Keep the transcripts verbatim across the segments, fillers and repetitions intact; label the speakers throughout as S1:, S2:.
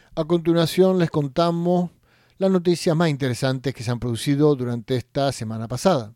S1: A continuación les contamos las noticias más interesantes que se han producido durante esta semana pasada.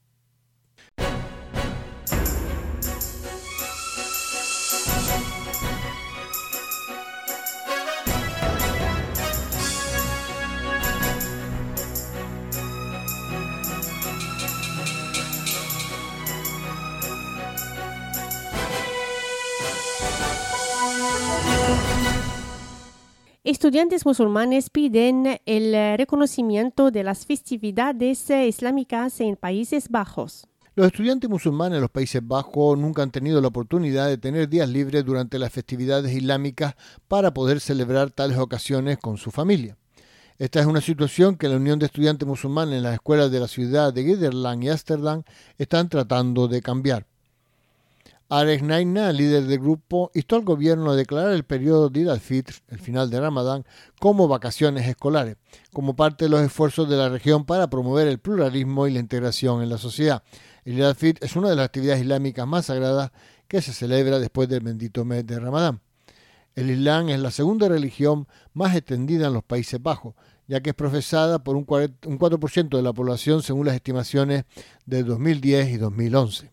S2: Estudiantes musulmanes piden el reconocimiento de las festividades islámicas en Países Bajos.
S1: Los estudiantes musulmanes en los Países Bajos nunca han tenido la oportunidad de tener días libres durante las festividades islámicas para poder celebrar tales ocasiones con su familia. Esta es una situación que la Unión de Estudiantes Musulmanes en las escuelas de la ciudad de Gelderland y Ámsterdam están tratando de cambiar. Arek Naina, líder del grupo, instó al gobierno a declarar el periodo de Eid al-Fitr, el final de Ramadán, como vacaciones escolares, como parte de los esfuerzos de la región para promover el pluralismo y la integración en la sociedad. El Eid al-Fitr es una de las actividades islámicas más sagradas que se celebra después del bendito mes de Ramadán. El Islam es la segunda religión más extendida en los Países Bajos, ya que es profesada por un cuatro por ciento de la población según las estimaciones de dos mil diez y dos mil once.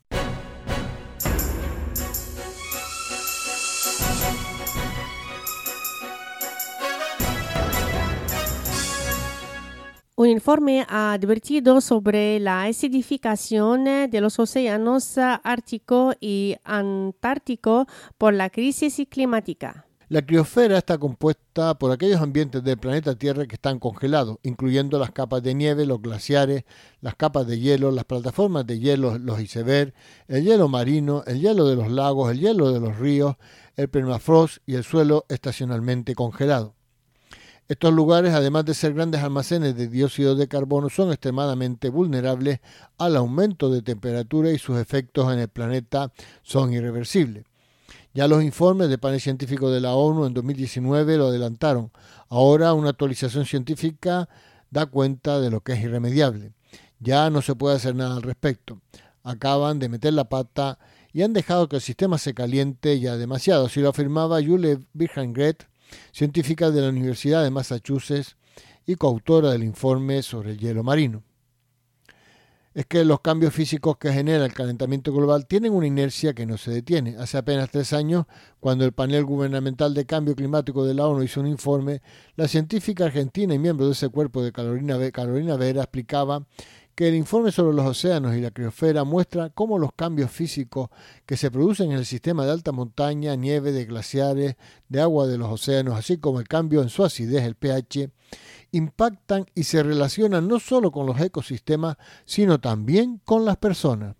S2: Un informe ha advertido sobre la acidificación de los océanos Ártico y Antártico por la crisis climática.
S1: La criosfera está compuesta por aquellos ambientes del planeta Tierra que están congelados, incluyendo las capas de nieve, los glaciares, las capas de hielo, las plataformas de hielo, los icebergs, el hielo marino, el hielo de los lagos, el hielo de los ríos, el permafrost y el suelo estacionalmente congelado. Estos lugares, además de ser grandes almacenes de dióxido de carbono, son extremadamente vulnerables al aumento de temperatura y sus efectos en el planeta son irreversibles. Ya los informes del panel científico de la ONU en dos mil diecinueve lo adelantaron. Ahora una actualización científica da cuenta de lo que es irremediable. Ya no se puede hacer nada al respecto. Acaban de meter la pata y han dejado que el sistema se caliente ya demasiado. Así lo afirmaba Julie Birchangret, científica de la Universidad de Massachusetts y coautora del informe sobre el hielo marino. Es que los cambios físicos que genera el calentamiento global tienen una inercia que no se detiene. Hace apenas tres años, cuando el panel gubernamental de cambio climático de la ONU hizo un informe, la científica argentina y miembro de ese cuerpo de Carolina, Carolina Vera explicaba que el informe sobre los océanos y la criosfera muestra cómo los cambios físicos que se producen en el sistema de alta montaña, nieve, de glaciares, de agua de los océanos, así como el cambio en su acidez, el pH, impactan y se relacionan no solo con los ecosistemas, sino también con las personas.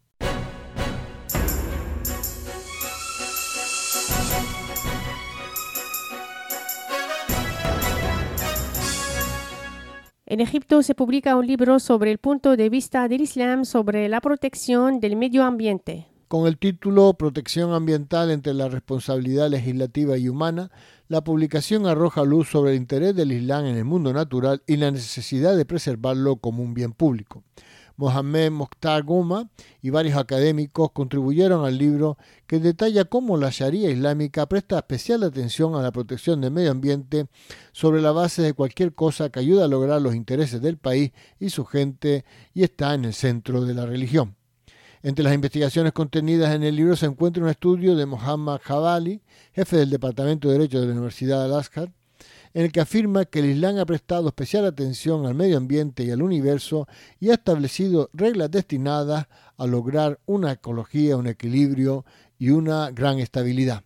S2: En Egipto se publica un libro sobre el punto de vista del Islam sobre la protección del medio ambiente.
S1: Con el título Protección ambiental entre la responsabilidad legislativa y humana, la publicación arroja luz sobre el interés del Islam en el mundo natural y la necesidad de preservarlo como un bien público. Mohamed Mokhtar Goma y varios académicos contribuyeron al libro, que detalla cómo la Sharia islámica presta especial atención a la protección del medio ambiente sobre la base de cualquier cosa que ayude a lograr los intereses del país y su gente, y está en el centro de la religión. Entre las investigaciones contenidas en el libro se encuentra un estudio de Mohammad Jabali, jefe del Departamento de Derecho de la Universidad de Al-Azhar, en el que afirma que el Islam ha prestado especial atención al medio ambiente y al universo y ha establecido reglas destinadas a lograr una ecología, un equilibrio y una gran estabilidad.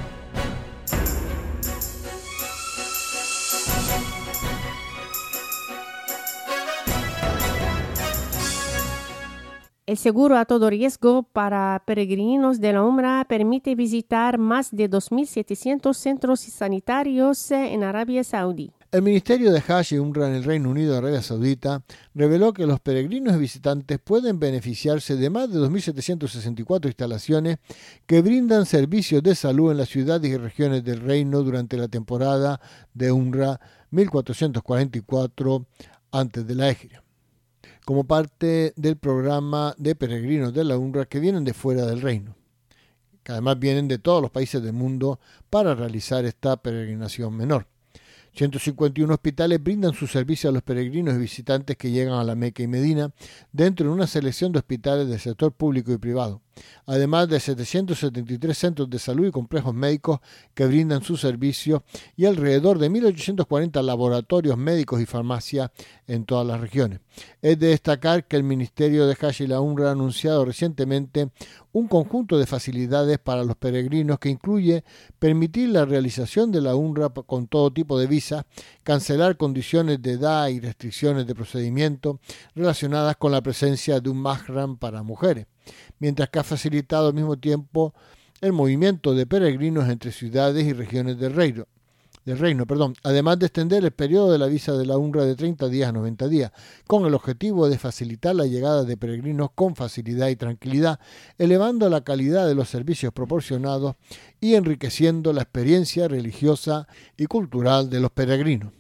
S2: El seguro a todo riesgo para peregrinos de la Umra permite visitar más de dos mil setecientos centros sanitarios en Arabia Saudí.
S1: El Ministerio de Hajj y Umra en el Reino Unido de Arabia Saudita reveló que los peregrinos y visitantes pueden beneficiarse de más de dos mil setecientas sesenta y cuatro instalaciones que brindan servicios de salud en las ciudades y regiones del reino durante la temporada de Umra mil cuatrocientos cuarenta y cuatro antes de la Égira, como parte del programa de peregrinos de la Umra que vienen de fuera del reino, que además vienen de todos los países del mundo para realizar esta peregrinación menor. ciento cincuenta y uno hospitales brindan su servicio a los peregrinos y visitantes que llegan a la Meca y Medina dentro de una selección de hospitales del sector público y privado, además de setecientos setenta y tres centros de salud y complejos médicos que brindan su servicio y alrededor de mil ochocientos cuarenta laboratorios médicos y farmacias en todas las regiones. Es de destacar que el Ministerio de Hajj y la UNRWA ha anunciado recientemente un conjunto de facilidades para los peregrinos que incluye permitir la realización de la UNRWA con todo tipo de visas, cancelar condiciones de edad y restricciones de procedimiento relacionadas con la presencia de un mahram para mujeres, mientras que ha facilitado al mismo tiempo el movimiento de peregrinos entre ciudades y regiones del reino, del reino, perdón, además de extender el periodo de la visa de la UNRWA de treinta días a noventa días, con el objetivo de facilitar la llegada de peregrinos con facilidad y tranquilidad, elevando la calidad de los servicios proporcionados y enriqueciendo la experiencia religiosa y cultural de los peregrinos.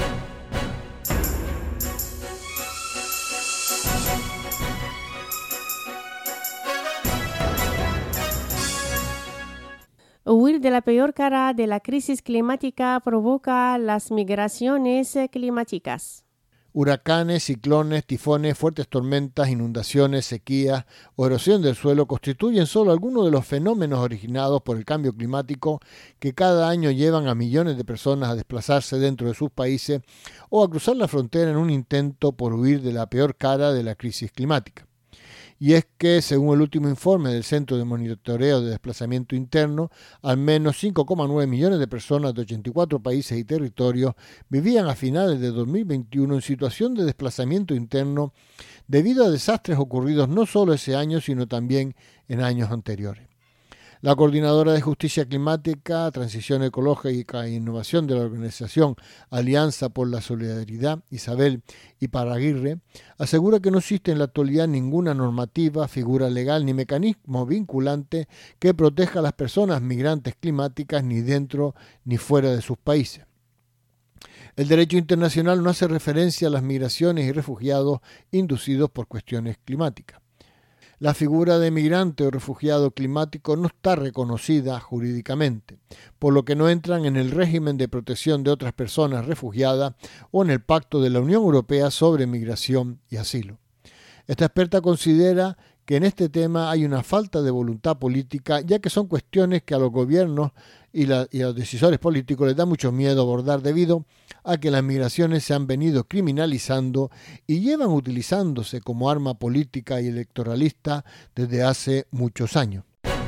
S2: Huir de la peor cara de la crisis climática provoca las migraciones climáticas.
S1: Huracanes, ciclones, tifones, fuertes tormentas, inundaciones, sequías o erosión del suelo constituyen solo algunos de los fenómenos originados por el cambio climático que cada año llevan a millones de personas a desplazarse dentro de sus países o a cruzar la frontera en un intento por huir de la peor cara de la crisis climática. Y es que, según el último informe del Centro de Monitoreo de Desplazamiento Interno, al menos cinco coma nueve millones de personas de ochenta y cuatro países y territorios vivían a finales de dos mil veintiuno en situación de desplazamiento interno debido a desastres ocurridos no solo ese año, sino también en años anteriores. La coordinadora de Justicia Climática, Transición Ecológica e Innovación de la organización Alianza por la Solidaridad, Isabel Iparraguirre, asegura que no existe en la actualidad ninguna normativa, figura legal ni mecanismo vinculante que proteja a las personas migrantes climáticas ni dentro ni fuera de sus países. El derecho internacional no hace referencia a las migraciones y refugiados inducidos por cuestiones climáticas. La figura de migrante o refugiado climático no está reconocida jurídicamente, por lo que no entran en el régimen de protección de otras personas refugiadas o en el Pacto de la Unión Europea sobre Migración y Asilo. Esta experta considera que en este tema hay una falta de voluntad política, ya que son cuestiones que a los gobiernos y, la, y a los decisores políticos les da mucho miedo abordar debido a que las migraciones se han venido criminalizando y llevan utilizándose como arma política y electoralista desde hace muchos años.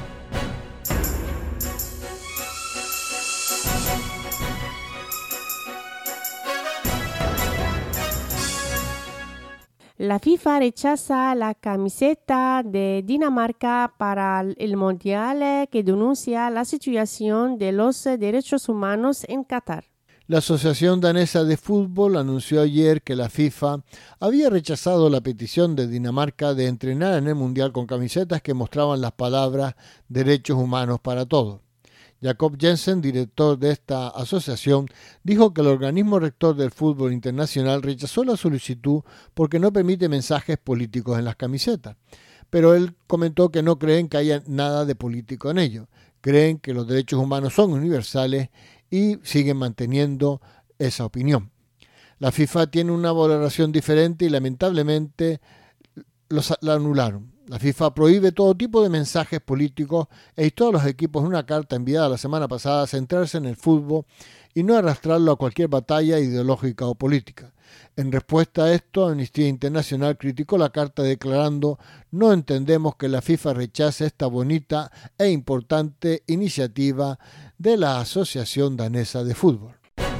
S2: La FIFA rechaza la camiseta de Dinamarca para el Mundial que denuncia la situación de los derechos humanos en Qatar.
S1: La Asociación Danesa de Fútbol anunció ayer que la FIFA había rechazado la petición de Dinamarca de entrenar en el Mundial con camisetas que mostraban las palabras derechos humanos para todos. Jacob Jensen, director de esta asociación, dijo que el organismo rector del fútbol internacional rechazó la solicitud porque no permite mensajes políticos en las camisetas. Pero él comentó que no creen que haya nada de político en ello. Creen que los derechos humanos son universales y siguen manteniendo esa opinión. La FIFA tiene una valoración diferente y lamentablemente los, la anularon. La FIFA prohíbe todo tipo de mensajes políticos e instó a los equipos en una carta enviada la semana pasada a centrarse en el fútbol y no arrastrarlo a cualquier batalla ideológica o política. En respuesta a esto, Amnistía Internacional criticó la carta declarando: no entendemos que la FIFA rechace esta bonita e importante iniciativa de la Asociación Danesa de Fútbol.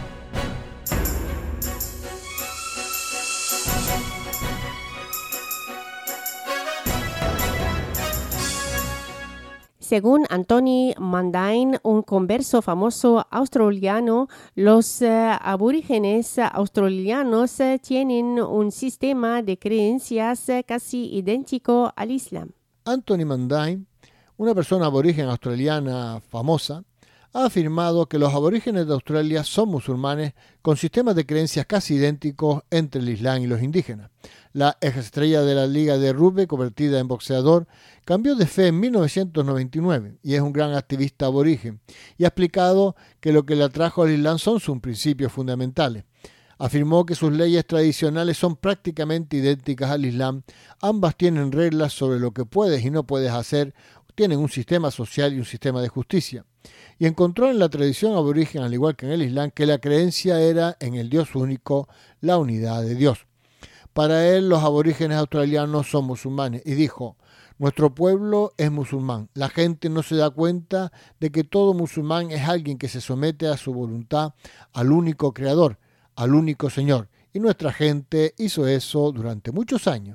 S2: Según Anthony Mandain, un converso famoso australiano, los uh, aborígenes australianos uh, tienen un sistema de creencias uh, casi idéntico al Islam.
S1: Anthony Mandain, una persona aborigen australiana famosa, ha afirmado que los aborígenes de Australia son musulmanes con sistemas de creencias casi idénticos entre el Islam y los indígenas. La ex-estrella de la Liga de Rugby, convertida en boxeador, cambió de fe en mil novecientos noventa y nueve y es un gran activista aborigen, y ha explicado que lo que le atrajo al Islam son sus principios fundamentales. Afirmó que sus leyes tradicionales son prácticamente idénticas al Islam, ambas tienen reglas sobre lo que puedes y no puedes hacer, tienen un sistema social y un sistema de justicia. Y encontró en la tradición aborigen, al igual que en el Islam, que la creencia era en el Dios único, la unidad de Dios. Para él, los aborígenes australianos son musulmanes, y dijo: nuestro pueblo es musulmán. La gente no se da cuenta de que todo musulmán es alguien que se somete a su voluntad al único creador, al único Señor. Y nuestra gente hizo eso durante muchos años.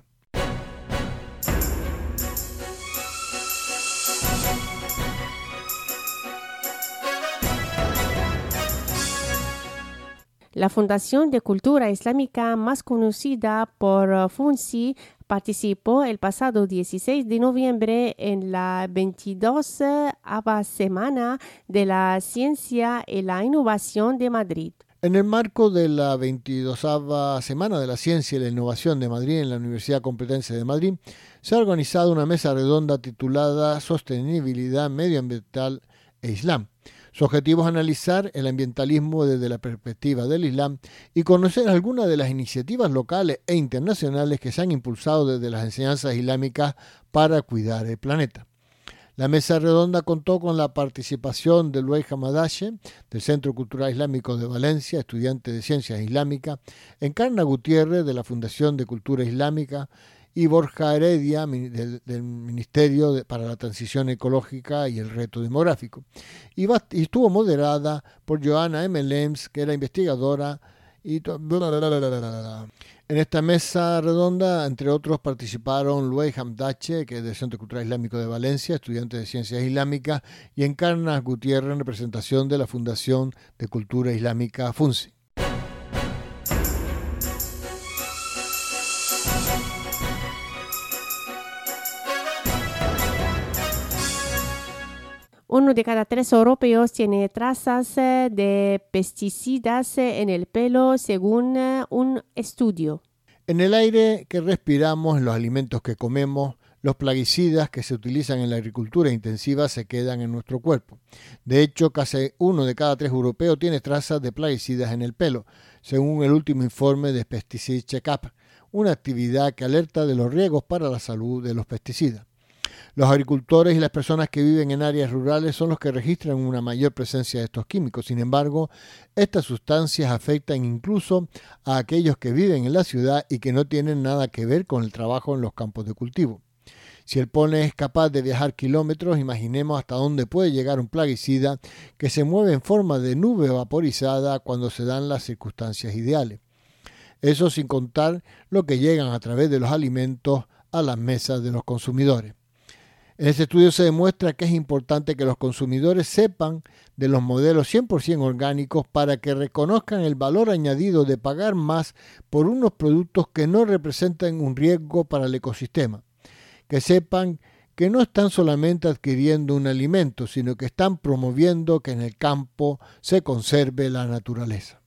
S2: La Fundación de Cultura Islámica, más conocida por FUNCI, participó el pasado dieciséis de noviembre en la veintidosava Semana de la Ciencia y la Innovación de Madrid.
S1: En el marco de la veintidosava Semana de la Ciencia y la Innovación de Madrid en la Universidad Complutense de Madrid, se ha organizado una mesa redonda titulada Sostenibilidad Medioambiental e Islam. Su objetivo es analizar el ambientalismo desde la perspectiva del Islam y conocer algunas de las iniciativas locales e internacionales que se han impulsado desde las enseñanzas islámicas para cuidar el planeta. La mesa redonda contó con la participación de Luis Hamadache, del Centro Cultural Islámico de Valencia, estudiante de Ciencias Islámicas, Encarna Gutiérrez, de la Fundación de Cultura Islámica, y Borja Heredia, del, del Ministerio de, para la Transición Ecológica y el Reto Demográfico. Y, va, y estuvo moderada por Johanna M. Lems, que era investigadora. Y en esta mesa redonda, entre otros, participaron Luis Hamdache, que es del Centro Cultural Islámico de Valencia, estudiante de Ciencias Islámicas, y Encarna Gutiérrez, en representación de la Fundación de Cultura Islámica FUNCI.
S2: Uno de cada tres europeos tiene trazas de pesticidas en el pelo, según un estudio.
S1: En el aire que respiramos, en los alimentos que comemos, los plaguicidas que se utilizan en la agricultura intensiva se quedan en nuestro cuerpo. De hecho, casi uno de cada tres europeos tiene trazas de plaguicidas en el pelo, según el último informe de Pesticide Checkup, una actividad que alerta de los riesgos para la salud de los pesticidas. Los agricultores y las personas que viven en áreas rurales son los que registran una mayor presencia de estos químicos. Sin embargo, estas sustancias afectan incluso a aquellos que viven en la ciudad y que no tienen nada que ver con el trabajo en los campos de cultivo. Si el polen es capaz de viajar kilómetros, imaginemos hasta dónde puede llegar un plaguicida que se mueve en forma de nube vaporizada cuando se dan las circunstancias ideales. Eso sin contar lo que llegan a través de los alimentos a las mesas de los consumidores. En este estudio se demuestra que es importante que los consumidores sepan de los modelos cien por ciento orgánicos para que reconozcan el valor añadido de pagar más por unos productos que no representan un riesgo para el ecosistema. Que sepan que no están solamente adquiriendo un alimento, sino que están promoviendo que en el campo se conserve la naturaleza.